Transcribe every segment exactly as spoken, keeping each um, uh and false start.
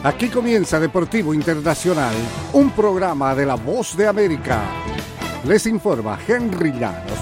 Aquí comienza Deportivo Internacional, un programa de La Voz de América. Les informa Henry Llanos.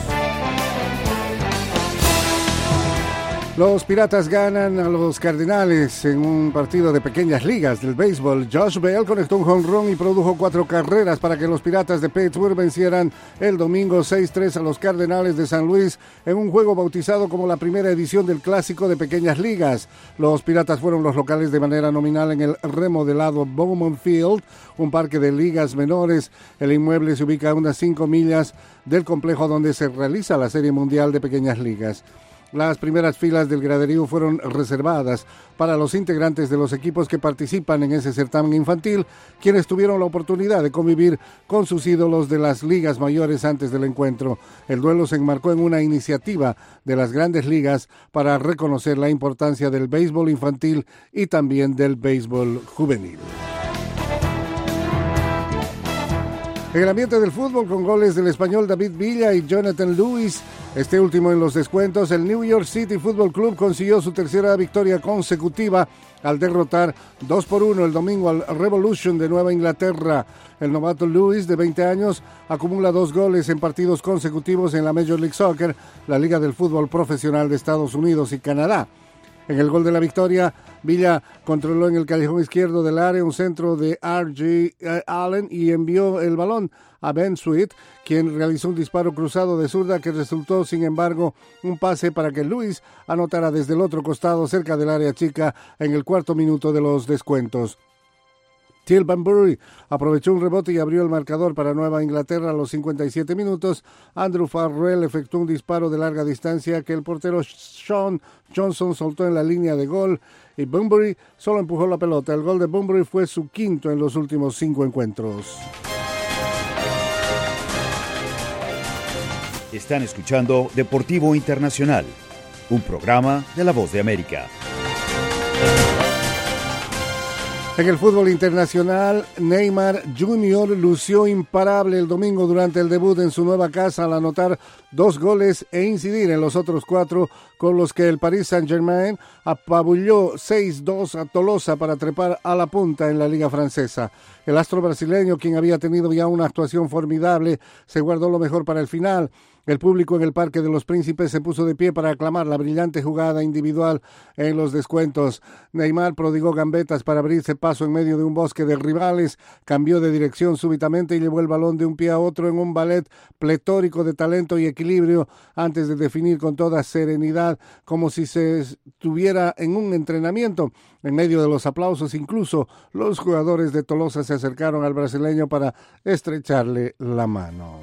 Los Piratas ganan a los Cardenales en un partido de pequeñas ligas del béisbol. Josh Bell conectó un jonrón y produjo cuatro carreras para que los Piratas de Pittsburgh vencieran el domingo seis tres a los Cardenales de San Luis en un juego bautizado como la primera edición del Clásico de Pequeñas Ligas. Los Piratas fueron los locales de manera nominal en el remodelado Bowman Field, un parque de ligas menores. El inmueble se ubica a unas cinco millas del complejo donde se realiza la Serie Mundial de Pequeñas Ligas. Las primeras filas del graderío fueron reservadas para los integrantes de los equipos que participan en ese certamen infantil, quienes tuvieron la oportunidad de convivir con sus ídolos de las ligas mayores antes del encuentro. El duelo se enmarcó en una iniciativa de las grandes ligas para reconocer la importancia del béisbol infantil y también del béisbol juvenil. En el ambiente del fútbol, con goles del español David Villa y Jonathan Lewis, este último en los descuentos, el New York City Football Club consiguió su tercera victoria consecutiva al derrotar dos por uno el domingo al Revolution de Nueva Inglaterra. El novato Lewis, de veinte años, acumula dos goles en partidos consecutivos en la Major League Soccer, la liga del fútbol profesional de Estados Unidos y Canadá. En el gol de la victoria, Villa controló en el callejón izquierdo del área un centro de R J Allen y envió el balón a Ben Sweet, quien realizó un disparo cruzado de zurda que resultó, sin embargo, un pase para que Lewis anotara desde el otro costado cerca del área chica en el cuarto minuto de los descuentos. Till Bunbury aprovechó un rebote y abrió el marcador para Nueva Inglaterra a los cincuenta y siete minutos. Andrew Farrell efectuó un disparo de larga distancia que el portero Sean Johnson soltó en la línea de gol y Bunbury solo empujó la pelota. El gol de Bunbury fue su quinto en los últimos cinco encuentros. Están escuchando Deportivo Internacional, un programa de La Voz de América. En el fútbol internacional, Neymar junior lució imparable el domingo durante el debut en su nueva casa al anotar dos goles e incidir en los otros cuatro, con los que el Paris Saint-Germain apabulló seis dos a Tolosa para trepar a la punta en la liga francesa. El astro brasileño, quien había tenido ya una actuación formidable, se guardó lo mejor para el final. El público en el Parque de los Príncipes se puso de pie para aclamar la brillante jugada individual en los descuentos. Neymar prodigó gambetas para abrirse paso en medio de un bosque de rivales, cambió de dirección súbitamente y llevó el balón de un pie a otro en un ballet pletórico de talento y equilibrio antes de definir con toda serenidad, como si se estuviera en un entrenamiento. En medio de los aplausos, incluso los jugadores de Tolosa se acercaron al brasileño para estrecharle la mano.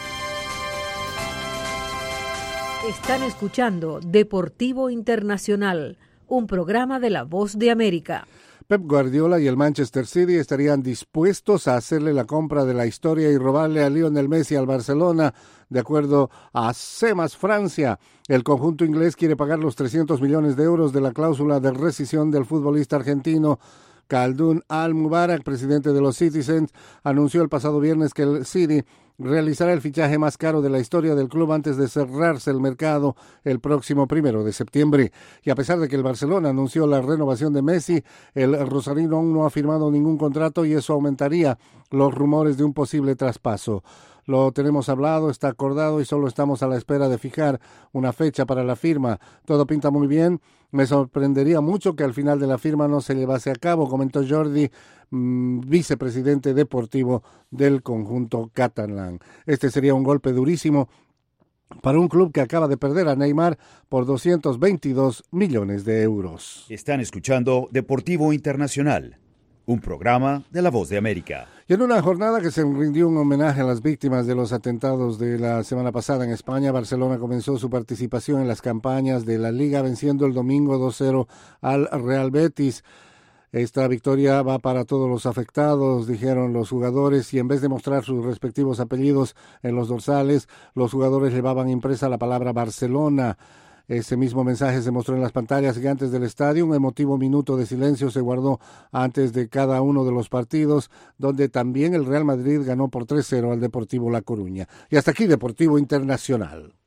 Están escuchando Deportivo Internacional, un programa de La Voz de América. Pep Guardiola y el Manchester City estarían dispuestos a hacerle la compra de la historia y robarle a Lionel Messi al Barcelona, de acuerdo a SEMAS Francia. El conjunto inglés quiere pagar los trescientos millones de euros de la cláusula de rescisión del futbolista argentino. Khaldoun Al-Mubarak, presidente de los Citizens, anunció el pasado viernes que el City realizará el fichaje más caro de la historia del club antes de cerrarse el mercado el próximo primero de septiembre. Y a pesar de que el Barcelona anunció la renovación de Messi, el rosarino aún no ha firmado ningún contrato y eso aumentaría los rumores de un posible traspaso. Lo tenemos hablado, está acordado y solo estamos a la espera de fijar una fecha para la firma. Todo pinta muy bien. Me sorprendería mucho que al final de la firma no se llevase a cabo, comentó Jordi, mmm, vicepresidente deportivo del conjunto catalán. Este sería un golpe durísimo para un club que acaba de perder a Neymar por doscientos veintidós millones de euros. Están escuchando Deportivo Internacional, un programa de La Voz de América. Y en una jornada que se rindió un homenaje a las víctimas de los atentados de la semana pasada en España, Barcelona comenzó su participación en las campañas de la Liga venciendo el domingo dos cero al Real Betis. Esta victoria va para todos los afectados, dijeron los jugadores, y en vez de mostrar sus respectivos apellidos en los dorsales, los jugadores llevaban impresa la palabra Barcelona. Ese mismo mensaje se mostró en las pantallas gigantes del estadio. Un emotivo minuto de silencio se guardó antes de cada uno de los partidos, donde también el Real Madrid ganó por tres cero al Deportivo La Coruña. Y hasta aquí Deportivo Internacional.